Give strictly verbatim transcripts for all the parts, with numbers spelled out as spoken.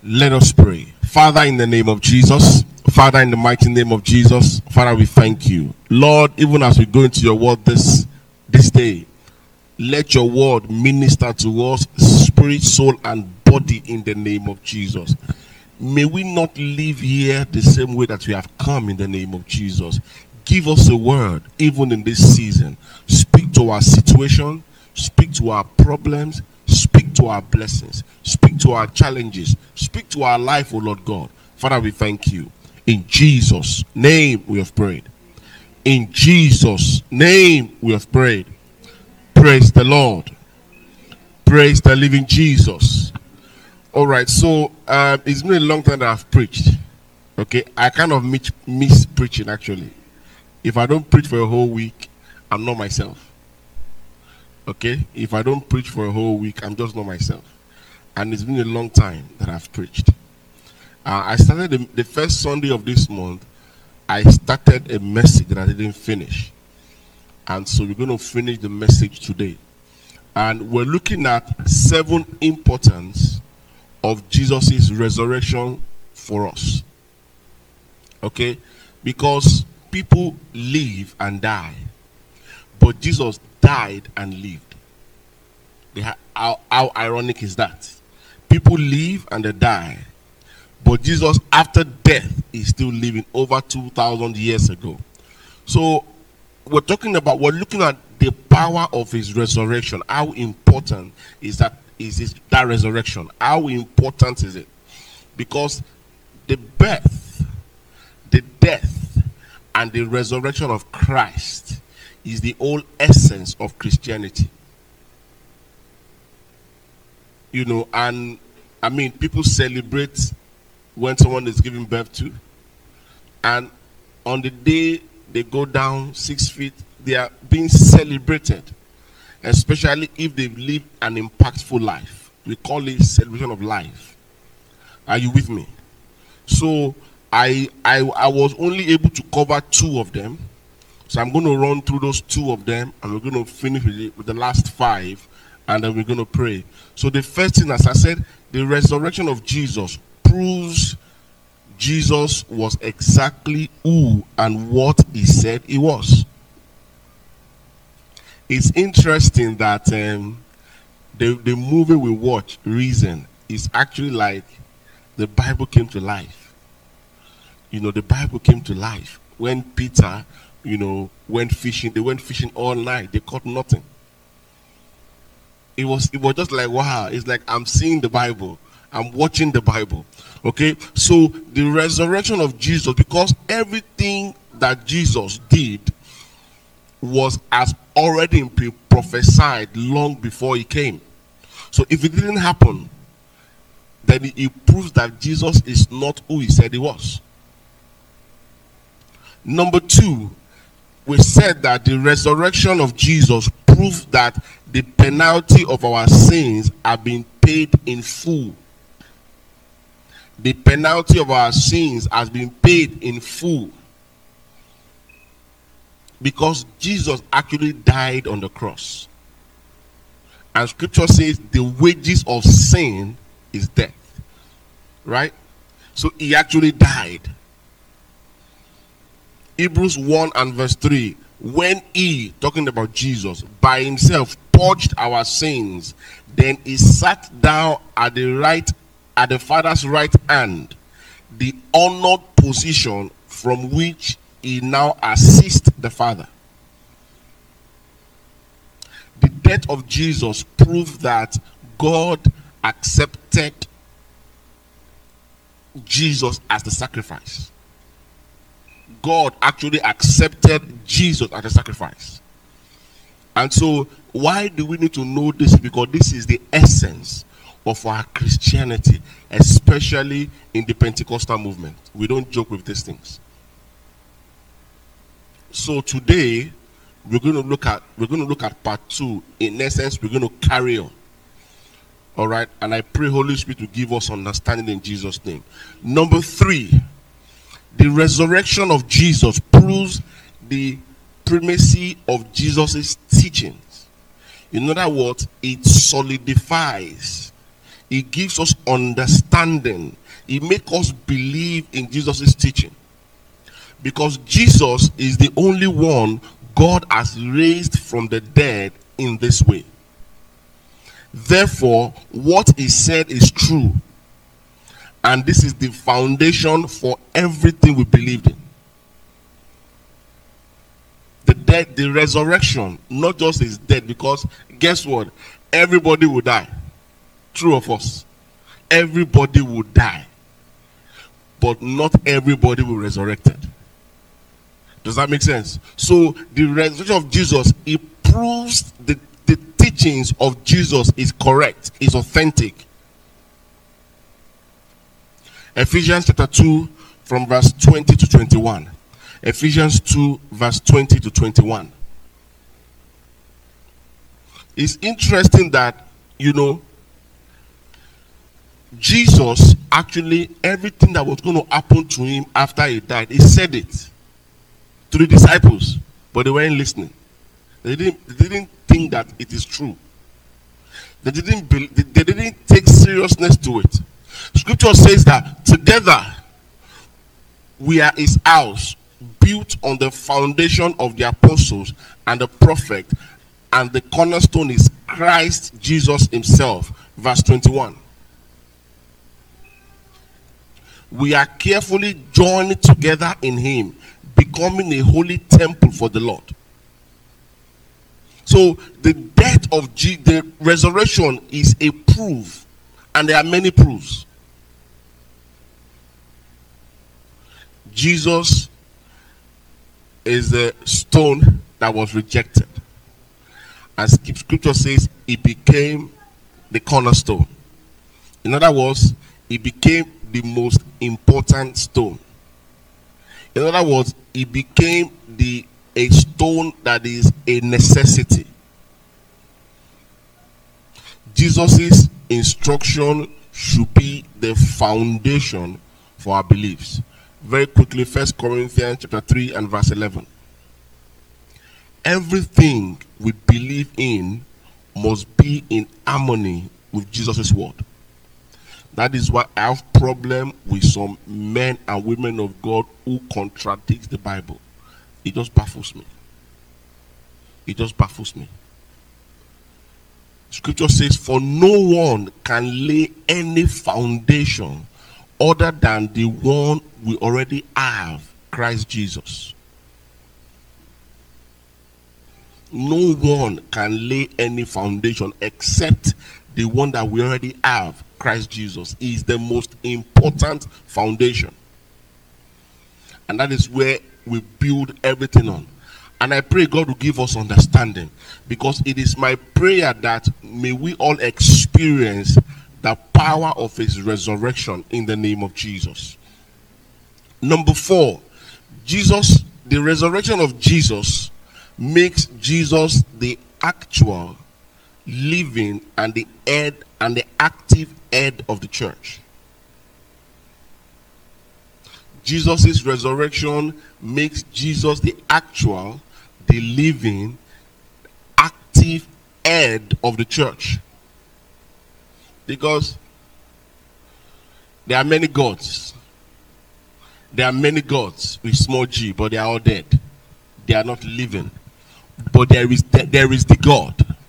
Let us pray. Father, in the name of Jesus, Father, in the mighty name of Jesus, Father, we thank you. Lord, even as we go into your word this, this day, let your word minister to us, spirit, soul, and body in the name of Jesus. May we not live here the same way that we have come in the name of Jesus. Give us a word, even in this season. Speak to our situation, speak to our problems, speak to our blessings, speak to our challenges, speak to our life, O Lord God. Father, we thank you. In Jesus' name we have prayed. In Jesus' name we have prayed. Praise the Lord. Praise the living Jesus. All right, so um, it's been a long time that I've preached. Okay, I kind of miss, miss preaching actually. If I don't preach for a whole week, I'm not myself. Okay, if I don't preach for a whole week, I'm just not myself. And it's been a long time that I've preached. Uh, I started the, the first Sunday of this month. I started a message that I didn't finish. And so we're going to finish the message today. And we're looking at seven importance of Jesus' resurrection for us. Okay? Because people live and die. But Jesus died and lived. Ha- how, how ironic is that? People live and they die. But Jesus, after death, is still living over two thousand years ago. So, we're talking about, we're looking at the power of his resurrection. How important is that, is this, that resurrection? How important is it? Because the birth, the death, and the resurrection of Christ is the whole essence of Christianity. You know, and I mean, people celebrate when someone is giving birth to, and on the day they go down six feet, they are being celebrated, especially if they've lived an impactful life. We call it celebration of life. Are you with me? So I, I, I was only able to cover two of them. So I'm going to run through those two of them, and we're going to finish with, it, with the last five, and then we're going to pray. So the first thing, as I said, the resurrection of Jesus proves Jesus was exactly who and what he said he was. It's interesting that um, the, the movie we watch, Reason, is actually like the Bible came to life. You know, the Bible came to life. When Peter, you know, went fishing, they went fishing all night. They caught nothing. It was, it was just like, wow. It's like I'm seeing the Bible. I'm watching the Bible. Okay? So the resurrection of Jesus, because everything that Jesus did was as already been prophesied long before he came. So if it didn't happen, then it proves that Jesus is not who he said he was. Number two, we said that the resurrection of Jesus proves that the penalty of our sins are being paid in full. The penalty of our sins has been paid in full. Because Jesus actually died on the cross. And scripture says the wages of sin is death. Right? So he actually died. Hebrews one and verse three. When he, talking about Jesus, by himself purged our sins, then he sat down at the right, at the Father's right hand, the honored position from which he now assists the Father. The death of Jesus proved that God accepted Jesus as the sacrifice. God actually accepted Jesus as a sacrifice. And so, why do we need to know this? Because this is the essence of our Christianity, especially in the Pentecostal movement. We don't joke with these things. So today, we're going to look at we're going to look at part two. In essence, we're going to carry on. All right, and I pray Holy Spirit to give us understanding in Jesus' name. Number three. The resurrection of Jesus proves the primacy of Jesus' teachings. In other words, it solidifies He gives us understanding. He makes us believe in Jesus' teaching. Because Jesus is the only one God has raised from the dead in this way. Therefore, what he said is true. And this is the foundation for everything we believed in. The death, the resurrection, not just is dead, because guess what? Everybody will die. True of us. Everybody will die. But not everybody will be resurrected. Does that make sense? So the resurrection of Jesus, it proves the, the teachings of Jesus is correct, is authentic. Ephesians chapter two from verse twenty to twenty-one. Ephesians two verse twenty to twenty-one. It's interesting that, you know, Jesus actually, everything that was going to happen to him after he died, he said it to the disciples, but they weren't listening. They didn't, they didn't think that it is true. They didn't, be, they didn't take seriousness to it. Scripture says that together we are his house, built on the foundation of the apostles and the prophet, and the cornerstone is Christ Jesus himself. Verse twenty-one. We are carefully joined together in him, becoming a holy temple for the Lord. So the death of G- the resurrection is a proof, and there are many proofs. Jesus is the stone that was rejected. As scripture says, he became the cornerstone. In other words, he became the most important stone. In other words, he became the a stone that is a necessity. Jesus' instruction should be the foundation for our beliefs. Very quickly, First Corinthians chapter three and verse eleven. Everything we believe in must be in harmony with Jesus' word. That is why I have problem with some men and women of God who contradict the Bible. It just baffles me. It just baffles me. Scripture says, for no one can lay any foundation other than the one we already have, Christ Jesus. No one can lay any foundation except the one that we already have, Christ Jesus. He is the most important foundation. And that is where we build everything on. And I pray God will give us understanding, because it is my prayer that may we all experience the power of his resurrection in the name of Jesus. Number four, Jesus, the resurrection of Jesus makes Jesus the actual, living, and the head and the active head of the church. Jesus' resurrection makes Jesus the actual, the living, active head of the church. Because there are many gods. There are many gods with small g, but they are all dead. They are not living. But there is there is the God.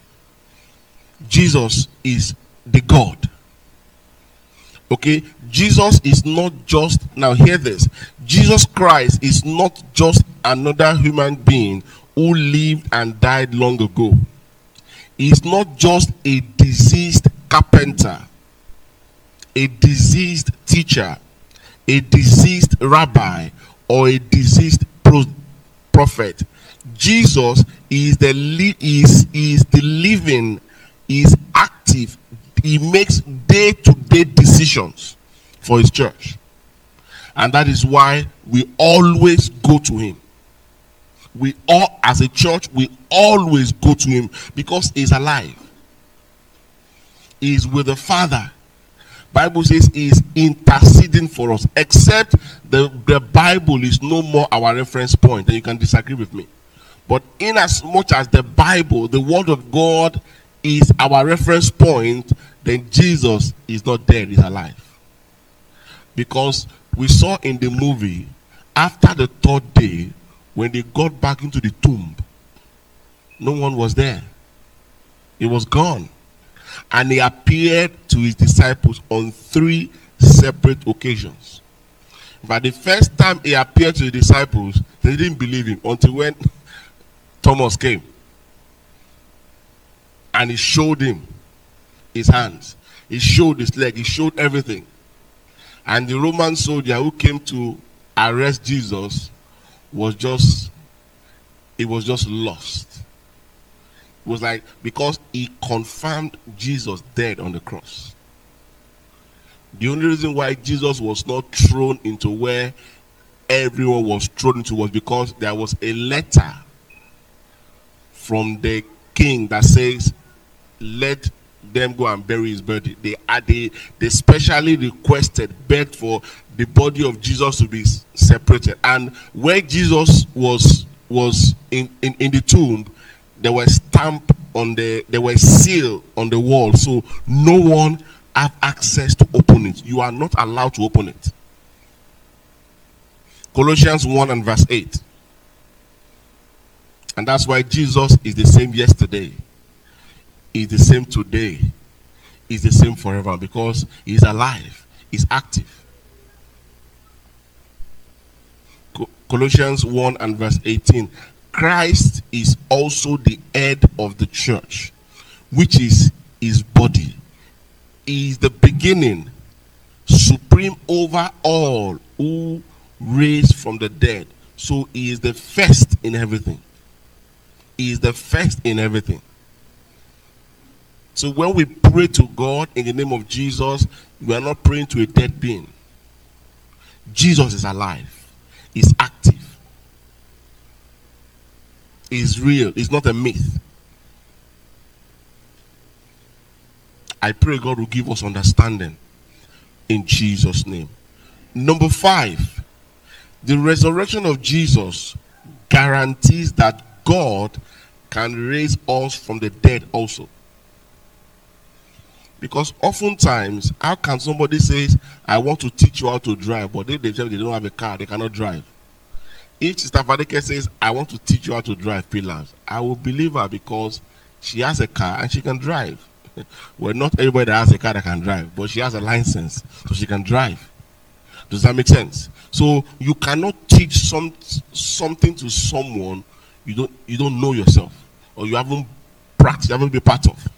Jesus is the God. Okay? Jesus is not just, now hear this. Jesus Christ is not just another human being who lived and died long ago. He is not just a diseased carpenter, a diseased teacher, a diseased rabbi, or a diseased pro- prophet. Jesus is the li- is is the living, is active. He makes day-to-day decisions for his church, and that is why we always go to him. We all, as a church, we always go to him because he's alive. He is with the Father. Bible says he is interceding for us. Except the, the Bible is no more our reference point, and you can disagree with me. But in as much as the Bible, the word of God, is our reference point, then Jesus is not dead, he's alive. Because we saw in the movie, after the third day, when they got back into the tomb, no one was there. He was gone. And he appeared to his disciples on three separate occasions. But the first time he appeared to the disciples, they didn't believe him until when Thomas came. And he showed him his hands. He showed his leg. He showed everything. And the Roman soldier who came to arrest Jesus was just, he was just lost. It was like, because he confirmed Jesus dead on the cross. The only reason why Jesus was not thrown into where everyone was thrown into was because there was a letter from the king that says, let them go and bury his body. They, they, they specially requested, begged for the body of Jesus to be separated. And where Jesus was was in, in, in the tomb, there were stamp on the, there were seal on the wall. So no one have access to open it. You are not allowed to open it. Colossians one and verse eight. And that's why Jesus is the same yesterday. He's the same today. He's the same forever, because he's alive. He's active. Co- Colossians one and verse eighteen. Christ is also the head of the church, which is his body. He is the beginning, supreme over all, who raised from the dead. So he is the first in everything. He is the first in everything. So when we pray to God in the name of Jesus, we are not praying to a dead being. Jesus is alive. He's active. He's real. It's not a myth. I pray God will give us understanding in Jesus' name. Number five, the resurrection of Jesus guarantees that God can raise us from the dead also. Because oftentimes, how can somebody say, I want to teach you how to drive, but they themselves, they don't have a car, they cannot drive. If Sister Fadeke says, I want to teach you how to drive pillars, I will believe her because she has a car and she can drive. Well, not everybody that has a car that can drive, but she has a license, so she can drive. Does that make sense? So you cannot teach some something to someone you don't you don't know yourself, or you haven't practiced, you haven't been part of.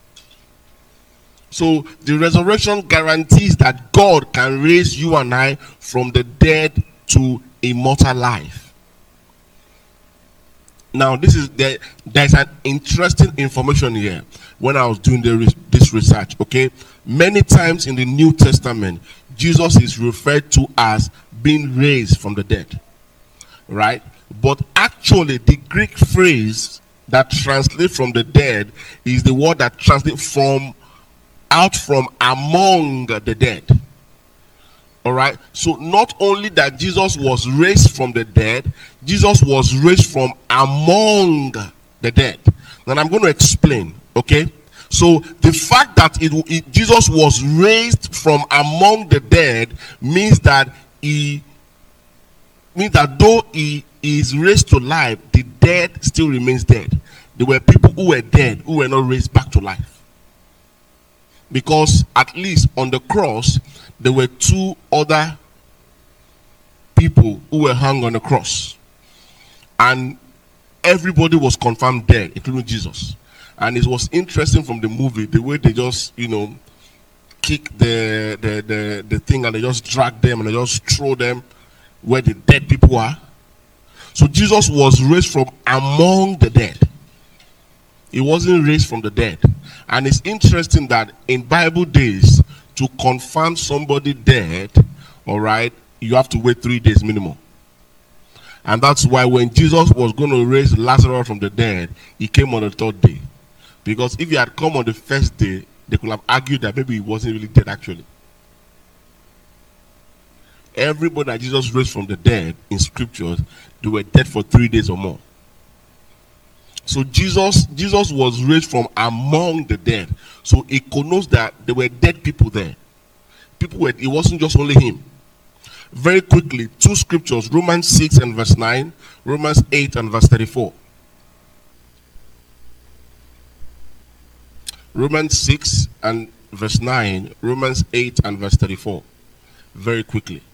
So the resurrection guarantees that God can raise you and I from the dead to immortal life. Now, this is there. There's an interesting information here. When I was doing the, this research, okay, many times in the New Testament, Jesus is referred to as being raised from the dead, right? But actually, the Greek phrase that translates from the dead is the word that translates from out from among the dead. All right. So not only that Jesus was raised from the dead, Jesus was raised from among the dead. And I'm going to explain. Okay. So the fact that it, it Jesus was raised from among the dead means that he means that though he is raised to life, the dead still remains dead. There were people who were dead who were not raised back to life. Because at least on the cross, there were two other people who were hung on the cross. And everybody was confirmed dead, including Jesus. And it was interesting from the movie, the way they just, you know, kick the, the, the, the thing and they just drag them and they just throw them where the dead people are. So Jesus was raised from among the dead. He wasn't raised from the dead. And it's interesting that in Bible days, to confirm somebody dead, all right, you have to wait three days minimum. And that's why when Jesus was going to raise Lazarus from the dead, he came on the third day. Because if he had come on the first day, they could have argued that maybe he wasn't really dead actually. Everybody that Jesus raised from the dead in scriptures, they were dead for three days or more. So Jesus, Jesus was raised from among the dead. So it connotes that there were dead people there. People were, it wasn't just only him. Very quickly, two scriptures, Romans six and verse nine, Romans eight and verse thirty-four. Romans six and verse nine, Romans eight and verse thirty-four. Very quickly.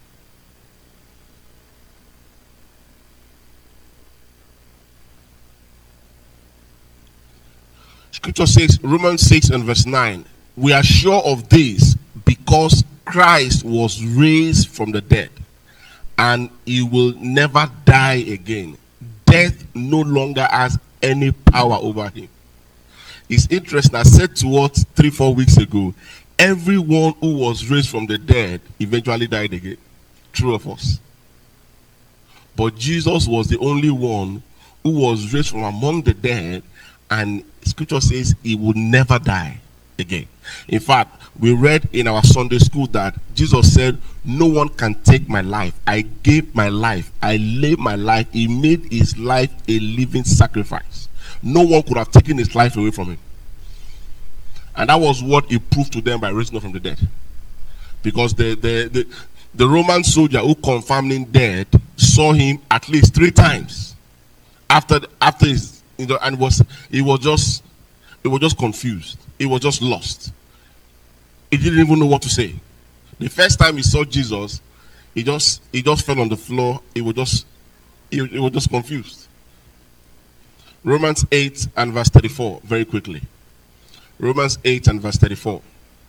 Scripture says, Romans six and verse nine, we are sure of this because Christ was raised from the dead, and he will never die again. Death no longer has any power over him. It's interesting, I said to us three, four weeks ago, everyone who was raised from the dead eventually died again. True of us. But Jesus was the only one who was raised from among the dead, and scripture says he would never die again. In fact, we read in our Sunday school that Jesus said, no one can take my life. I gave my life. I laid my life. He made his life a living sacrifice. No one could have taken his life away from him. And that was what he proved to them by raising up from the dead. Because the, the, the, the Roman soldier who confirmed him dead saw him at least three times. After, after his, you know, and was, he was just, he was just confused. He was just lost. He didn't even know what to say. The first time he saw Jesus, he just, he just fell on the floor. He was just, he, he was just confused. Romans eight and verse thirty-four, very quickly. Romans eight and verse thirty-four.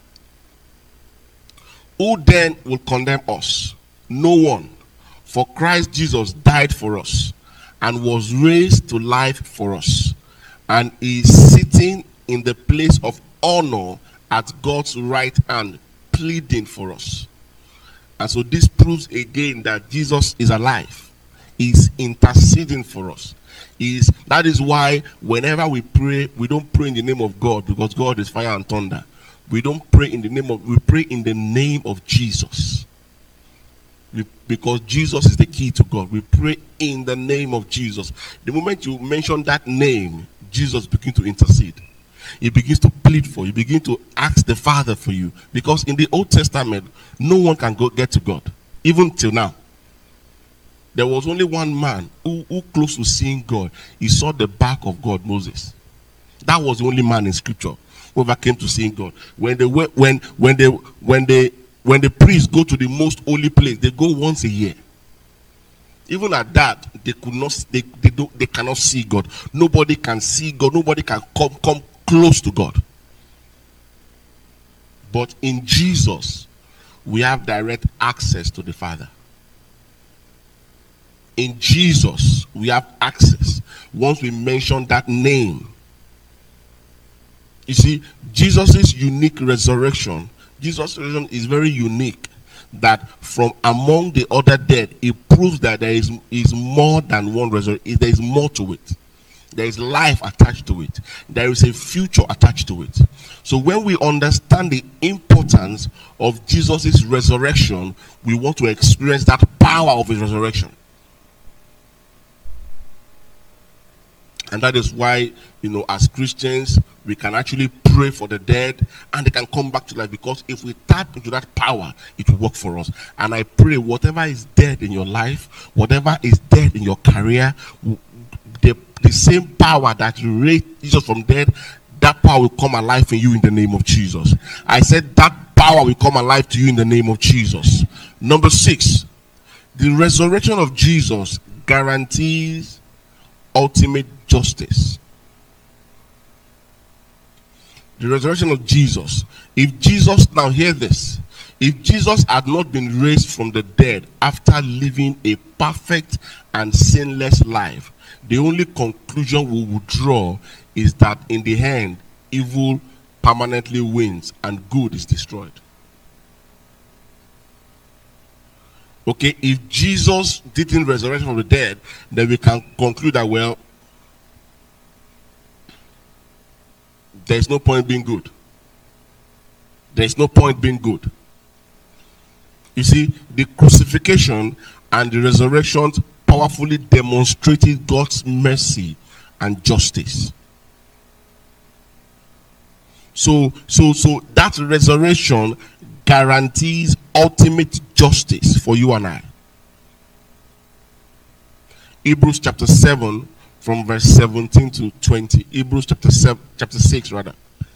Who then will condemn us? No one. For Christ Jesus died for us and was raised to life for us, and is sitting in the place of honor at God's right hand, pleading for us. And so this proves again that Jesus is alive. He's interceding for us. Is that is why whenever we pray, we don't pray in the name of God, because God is fire and thunder. We don't pray in the name of, we pray in the name of Jesus. We, because Jesus is the key to God. We pray in the name of Jesus. The moment you mention that name, Jesus begins to intercede. He begins to plead for you. He begins to ask the Father for you. Because in the Old Testament, no one can go get to God. Even till now. There was only one man who, who close to seeing God. He saw the back of God, Moses. That was the only man in scripture who ever came to seeing God. When they when when they when they when the priests go to the most holy place, they go once a year. Even at that, they could not they, they don't they cannot see God. Nobody can see God, nobody can come come close to God. But in Jesus, we have direct access to the Father. In Jesus, we have access. Once we mention that name. You see, Jesus' unique resurrection, Jesus' resurrection is very unique. That from among the other dead, it proves that there is, is more than one resurrection. There is more to it. There is life attached to it. There is a future attached to it. So when we understand the importance of Jesus' resurrection, we want to experience that power of his resurrection. And that is why, you know, as Christians, we can actually pray for the dead and they can come back to life. Because if we tap into that power, it will work for us. And I pray whatever is dead in your life, whatever is dead in your career, the, the same power that raised Jesus from dead, that power will come alive in you in the name of Jesus. I said that power will come alive to you in the name of Jesus. Number six, the resurrection of Jesus guarantees ultimate justice. The resurrection of Jesus. If Jesus, now hear this, if Jesus had not been raised from the dead after living a perfect and sinless life, the only conclusion we would draw is that in the end, evil permanently wins and good is destroyed. Okay, if Jesus didn't resurrect from the dead, then we can conclude that, well, there's no point being good. There's no point being good. You see, the crucifixion and the resurrection powerfully demonstrated God's mercy and justice. So, so, so that resurrection guarantees ultimate justice for you and I. Hebrews chapter seven, from verse seventeen to twenty. Hebrews chapter seven, chapter six, rather.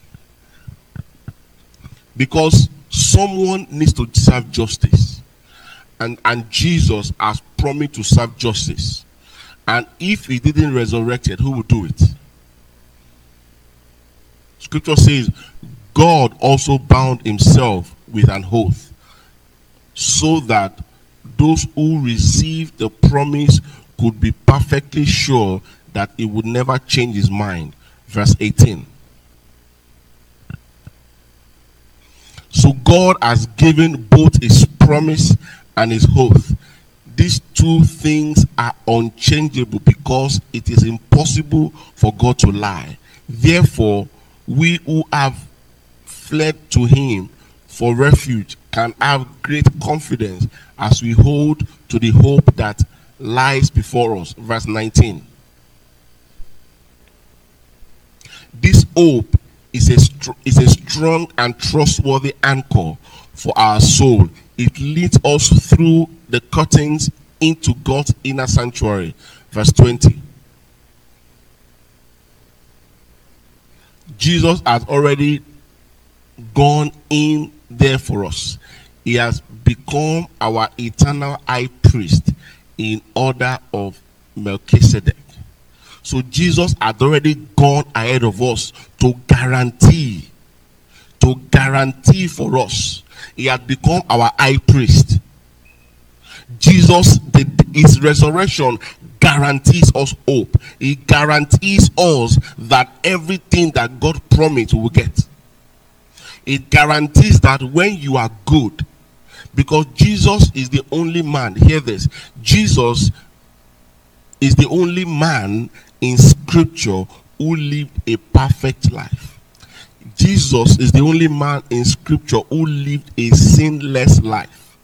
Because someone needs to serve justice, and and Jesus has promised to serve justice. And if he didn't resurrect it, who would do it? Scripture says, God also bound himself with an oath, so that those who received the promise could be perfectly sure that he would never change his mind. Verse eighteen. So God has given both his promise and his oath. These two things are unchangeable because it is impossible for God to lie. Therefore, we who have fled to him for refuge can have great confidence as we hold to the hope that lies before us. Verse nineteen. This hope is a, str- is a strong and trustworthy anchor for our soul. It leads us through the curtains into God's inner sanctuary. Verse twenty. Jesus has already gone in there for us. He has become our eternal high priest in order of Melchizedek. So Jesus had already gone ahead of us to guarantee, to guarantee for us. He had become our high priest. Jesus, the, his resurrection guarantees us hope. He guarantees us that everything that God promised we will get. It guarantees that when you are good, because Jesus is the only man, hear this, Jesus is the only man in scripture who lived a perfect life. Jesus is the only man in scripture who lived a sinless life.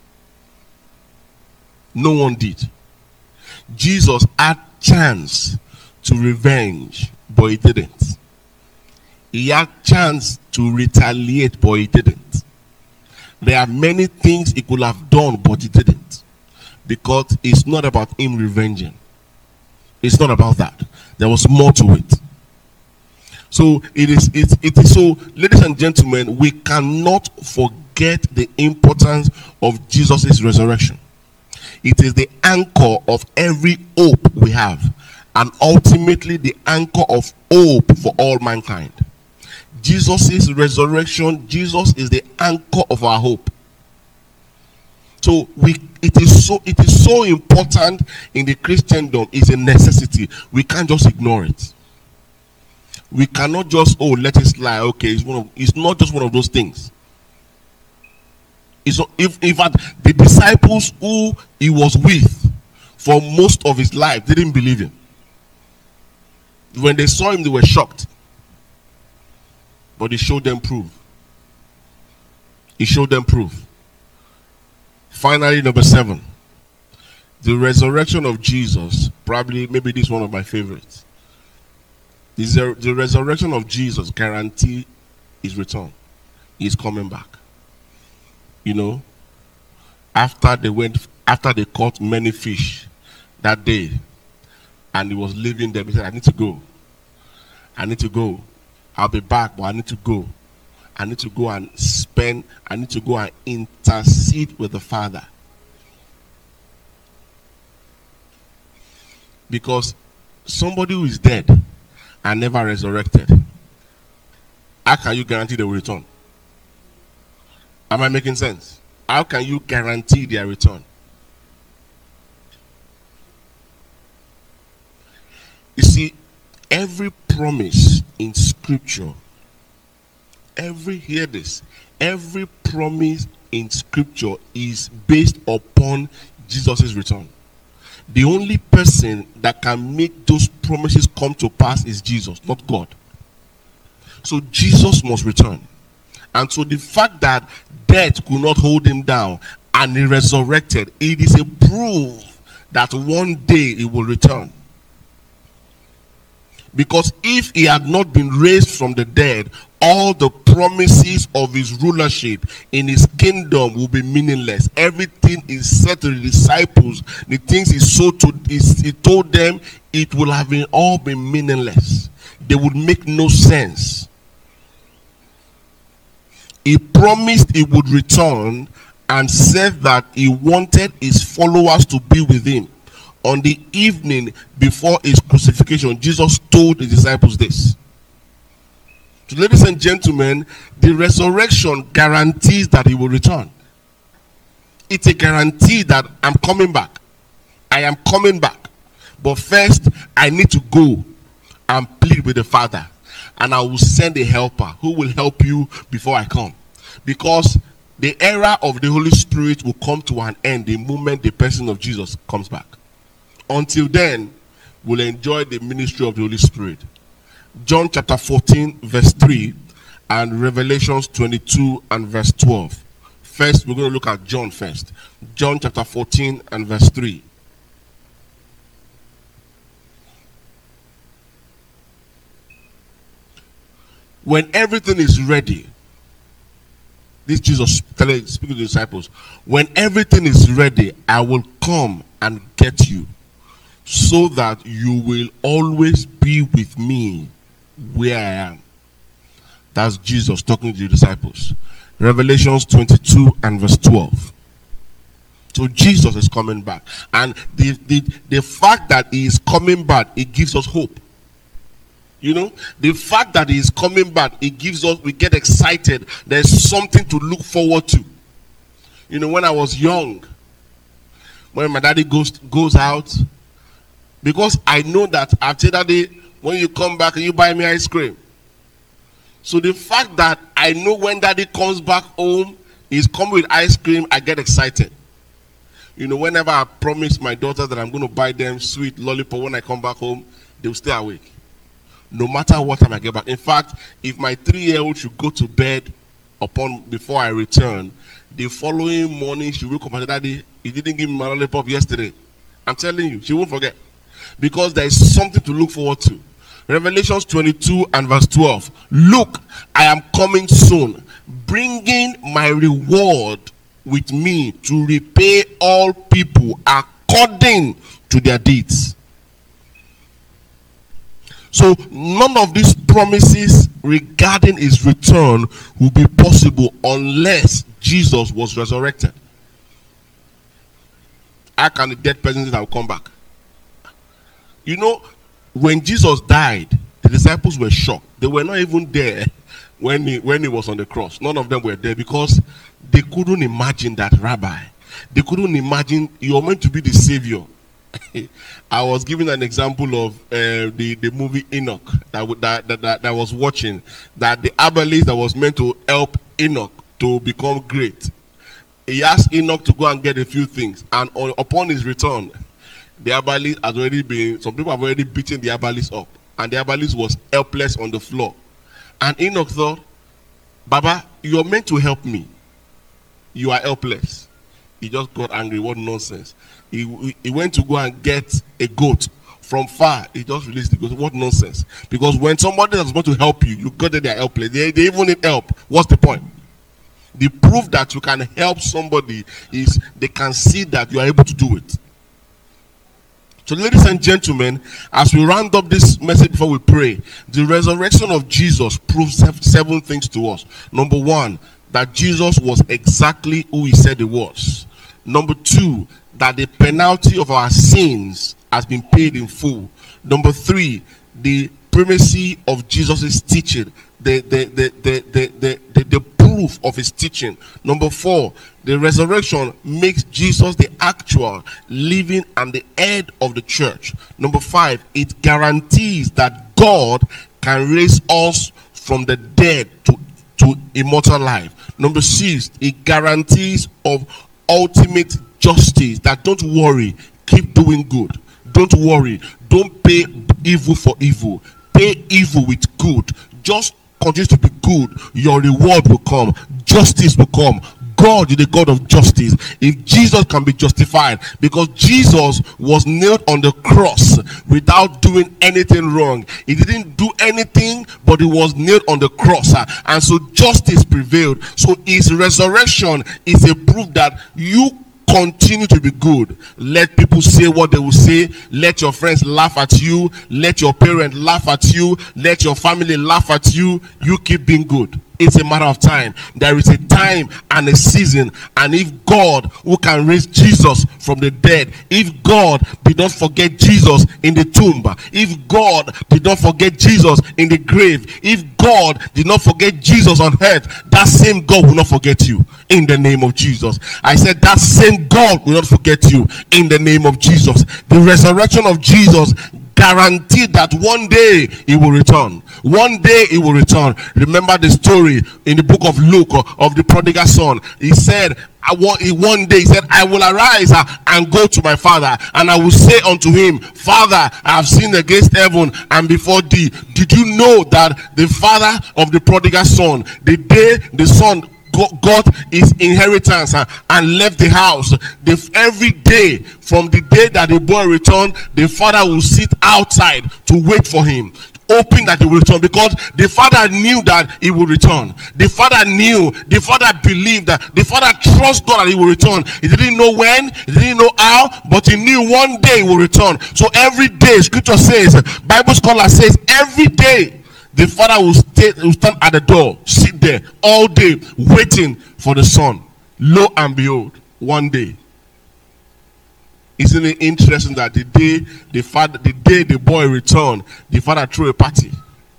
No one did. Jesus had chance to revenge, but he didn't. He had chance to retaliate, but he didn't. There are many things he could have done, but he didn't. Because it's not about him revenging. It's not about that. There was more to it. So it is it, it is so, ladies and gentlemen, we cannot forget the importance of Jesus' resurrection. It is the anchor of every hope we have, and ultimately the anchor of hope for all mankind. Jesus' resurrection, Jesus is the anchor of our hope. So we it is so it is so important in the Christendom. It's a necessity. We can't just ignore it. We cannot just, oh, let it slide. Okay, it's one of it's not just one of those things. It's not, if in fact the disciples who he was with for most of his life didn't believe him. When they saw him, they were shocked. But he showed them proof. He showed them proof. Finally, number seven. The resurrection of Jesus. Probably, maybe this is one of my favorites. The, the resurrection of Jesus guarantees his return. He's coming back. You know, after they went, after they caught many fish that day, and he was leaving them, he said, I need to go. I need to go. I'll be back, but I need to go. I need to go and spend, I need to go and intercede with the Father. Because somebody who is dead and never resurrected, how can you guarantee they will return? Am I making sense? How can you guarantee their return? You see, every promise in scripture, every, hear this, every promise in scripture is based upon Jesus' return. The only person that can make those promises come to pass is Jesus, not God. So Jesus must return. And so the fact that death could not hold him down and he resurrected, it is a proof that one day he will return. Because if he had not been raised from the dead, all the promises of his rulership in his kingdom will be meaningless. Everything he said to the disciples, the things he, so to, he told them, it will have been all been meaningless. They would make no sense. He promised he would return and said that he wanted his followers to be with him. On the evening before his crucifixion, Jesus told his disciples this. So, ladies and gentlemen, the resurrection guarantees that he will return. It's a guarantee that I'm coming back. I am coming back. But first, I need to go and plead with the Father. And I will send a helper who will help you before I come. Because the era of the Holy Spirit will come to an end the moment the person of Jesus comes back. Until then, we'll enjoy the ministry of the Holy Spirit. John chapter fourteen, verse three, and Revelations twenty-two and verse twelve. First, we're going to look at John first. John chapter fourteen and verse three. When everything is ready, this Jesus telling, speaking to the disciples, when everything is ready, I will come and get you, so that you will always be with me where I am. That's Jesus talking to the disciples. Revelations twenty-two and verse twelve. So Jesus is coming back. And the, the, the fact that he is coming back, it gives us hope. You know, the fact that he is coming back, it gives us, we get excited. There's something to look forward to. You know, when I was young, when my daddy goes goes out, because I know that after that day, when you come back and you buy me ice cream. So the fact that I know when daddy comes back home, he's coming with ice cream, I get excited. You know, whenever I promise my daughter that I'm going to buy them sweet lollipop when I come back home, they'll stay awake. No matter what time I get back. In fact, if my three-year-old should go to bed upon before I return, the following morning she will come and say, Daddy, you didn't give me my lollipop yesterday. I'm telling you, she won't forget. Because there is something to look forward to. Revelations twenty-two and verse twelve. Look, I am coming soon, bringing my reward with me to repay all people according to their deeds. So none of these promises regarding his return will be possible unless Jesus was resurrected. How can the dead person say that will come back? You know, when Jesus died, the disciples were shocked. They were not even there when he, when he was on the cross. None of them were there because they couldn't imagine that, Rabbi. They couldn't imagine you're meant to be the Savior. I was giving an example of uh, the, the movie Enoch that, that, that, that, that I was watching. That the herbalist that was meant to help Enoch to become great. He asked Enoch to go and get a few things. And on, upon his return, the herbalist has already been, some people have already beaten the herbalist up. And the herbalist was helpless on the floor. And Enoch thought, Baba, you're meant to help me. You are helpless. He just got angry. What nonsense. He, he went to go and get a goat from far. He just released the goat. What nonsense. Because when somebody that's going to help you, you got that they're helpless. They, they even need help. What's the point? The proof that you can help somebody is they can see that you are able to do it. So ladies and gentlemen, as we round up this message before we pray, the resurrection of Jesus proves seven things to us. Number one, that Jesus was exactly who he said he was. Number two, that the penalty of our sins has been paid in full. Number three, the primacy of Jesus' teaching, the, the, the, the, the, the, the, the proof of his teaching. Number four, the resurrection makes Jesus the actual, living, and the head of the church. Number five, it guarantees that God can raise us from the dead to, to immortal life. Number six, it guarantees of ultimate justice, that don't worry, keep doing good. Don't worry, don't pay evil for evil. Pay evil with good. Just continue to be good. Your reward will come. Justice will come. God is the God of justice, if Jesus can be justified, because Jesus was nailed on the cross without doing anything wrong. He didn't do anything, but he was nailed on the cross, uh, and so justice prevailed. So his resurrection is a proof that you continue to be good. Let people say what they will say. Let your friends laugh at you. Let your parents laugh at you. Let your family laugh at you. You keep being good. It's a matter of time. There is a time and a season. And if God, who can raise Jesus from the dead, if God did not forget Jesus in the tomb, if God did not forget Jesus in the grave, if God did not forget Jesus on earth, that same God will not forget you in the name of Jesus. I said that same God will not forget you in the name of Jesus. The resurrection of Jesus guaranteed that one day he will return. One day he will return. Remember the story in the book of Luke of the prodigal son. He said, I want, one day he said, I will arise uh, and go to my father, and I will say unto him, Father, I have sinned against heaven and before thee. Did you know that the father of the prodigal son, the day the son got his inheritance uh, and left the house, the, every day from the day that the boy returned, the father will sit outside to wait for him, hoping that he will return, because the father knew that he will return. The father knew, the father believed that, the father trusts God that he will return. He didn't know when, he didn't know how, but he knew one day he will return. So every day, scripture says, Bible scholar says, every day the father will, stay, will stand at the door, sit there all day waiting for the son. Lo and behold, one day. Isn't it interesting that the day the father, the day the boy returned, the father threw a party?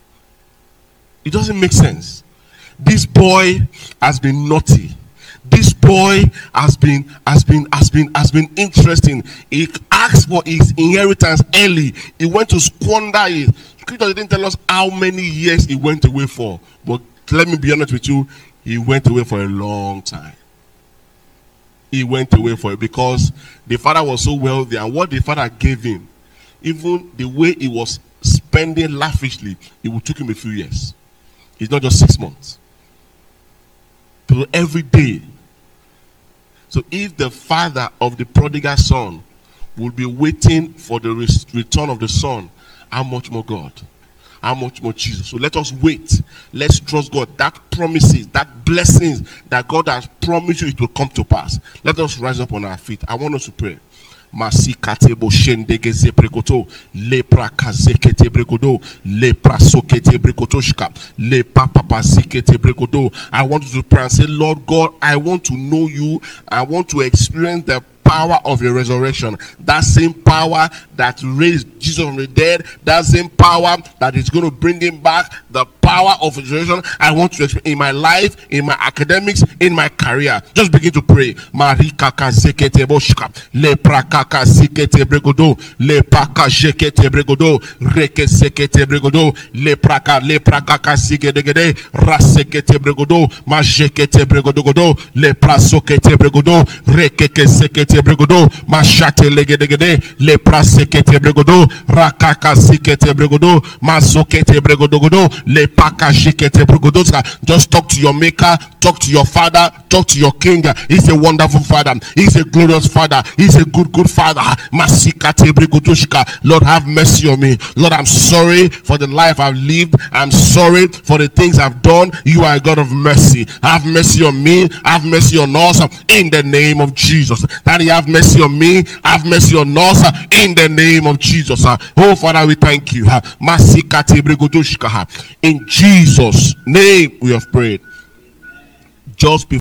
It doesn't make sense. This boy has been naughty. This boy has been has been has been has been interesting. He asked for his inheritance early. He went to squander it. Scripture didn't tell us how many years he went away for, but let me be honest with you, he went away for a long time. He went away for it because the father was so wealthy, and what the father gave him, even the way he was spending lavishly, it would took him a few years. It's not just six months. So every day. So if the father of the prodigal son will be waiting for the return of the son, how much more God? How much more Jesus? So let us wait. Let's trust God. That promises, that blessings that God has promised you, it will come to pass. Let us rise up on our feet. I want us to pray. Masikatebo shendegeze brekoto lepra kazekete brekodo lepra sokete brekotoshka le papa zikete brekodo. I want you to pray and say, Lord God, I want to know you. I want to experience the power of your resurrection. That same power that raised Jesus from the dead, that same power that is going to bring him back, the power of resurrection, I want to experience in my life, in my academics, in my career. Just begin to pray. Marikaka zekete boshka leprakaka zikete bregodo lepaka jekete bregodo reke sekete bregodo lepraka leprakaka zigedegede rasekete bregodo majekete bregodo godo leprasokete bregodo reke sekete bregodo mashate legedegede leprasekete bregodo rakaka zikete bregodo mazokete bregodo godo lepaka jekete bregodo. Just talk to your maker, talk to your father, talk to your king. He's a wonderful father, he's a glorious father, he's a good good father. Masikate bregodoshka. Lord, have mercy on me. Lord, I'm sorry for the life I've lived. I'm sorry for the things I've done. You are a God of mercy. Have mercy on me. Have mercy on us in the name of Jesus. Daddy, have mercy on me. Have mercy on us in the name of Jesus. Oh Father, we thank you. Masikate bregodoshka. In Jesus' name we have prayed. Just before